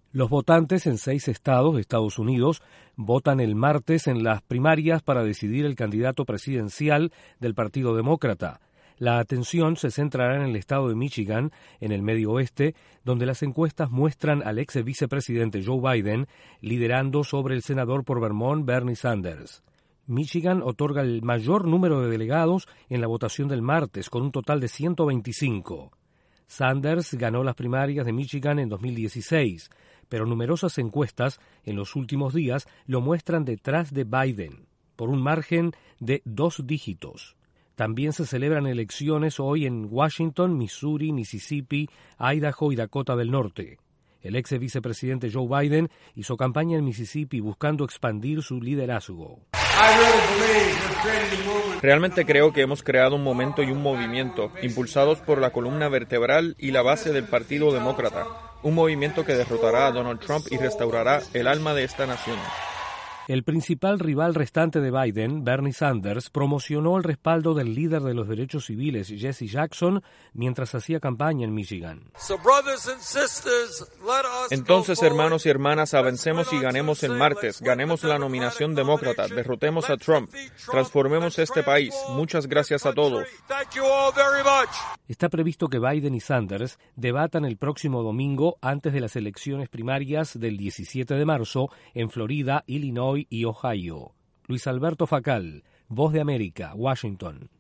Los votantes en 6 estados de Estados Unidos votan el martes en las primarias para decidir el candidato presidencial del Partido Demócrata. La atención se centrará en el estado de Michigan, en el medio oeste, donde las encuestas muestran al ex vicepresidente Joe Biden liderando sobre el senador por Vermont Bernie Sanders. Michigan otorga el mayor número de delegados en la votación del martes, con un total de 125. Sanders ganó las primarias de Michigan en 2016, pero numerosas encuestas en los últimos días lo muestran detrás de Biden, por un margen de 2 dígitos. También se celebran elecciones hoy en Washington, Missouri, Mississippi, Idaho y Dakota del Norte. El ex vicepresidente Joe Biden hizo campaña en Mississippi buscando expandir su liderazgo. Realmente creo que hemos creado un momento y un movimiento, impulsados por la columna vertebral y la base del Partido Demócrata, un movimiento que derrotará a Donald Trump y restaurará el alma de esta nación. El principal rival restante de Biden, Bernie Sanders, promocionó el respaldo del líder de los derechos civiles, Jesse Jackson, mientras hacía campaña en Michigan. Entonces, hermanos y hermanas, avancemos y ganemos el martes, ganemos la nominación demócrata, derrotemos a Trump, transformemos este país. Muchas gracias a todos. Está previsto que Biden y Sanders debatan el próximo domingo antes de las elecciones primarias del 17 de marzo en Florida, Illinois y Ohio. Luis Alberto Facal, Voz de América, Washington.